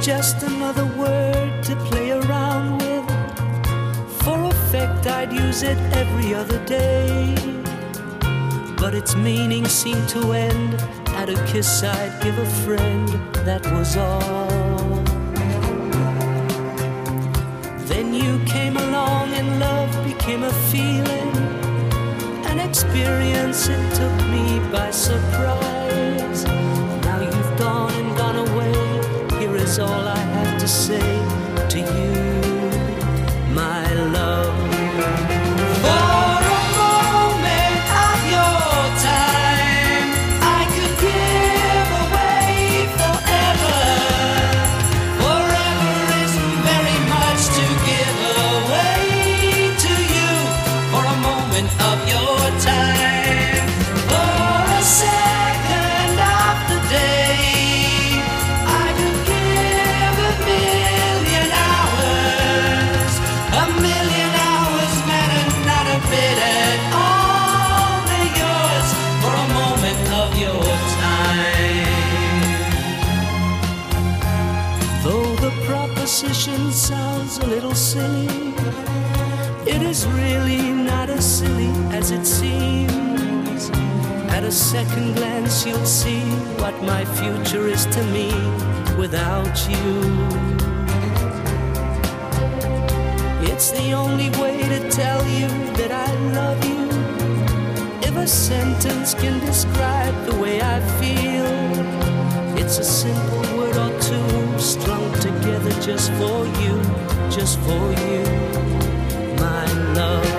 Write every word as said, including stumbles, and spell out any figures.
just another word to play around with. For effect I'd use it every other day, but its meaning seemed to end at a kiss I'd give a friend, that was all. Then you came along and love became a feeling, an experience it took me by surprise. Now you've gone and gone away, here is all I have to say to you, my love. For a moment of your time, I could give away forever. Forever isn't very much to give away to you. For a moment of your time, for a second of the day, I could give a million hours. A million hours matter not a bit at all. They're yours for a moment of your time. Though the proposition sounds a little silly, it is really not as silly as it seems. At a second glance you'll see what my future is to me without you. It's the only way to tell you that I love you. If a sentence can describe the way I feel, it's a simple word or two strung together just for you, just for you, my love.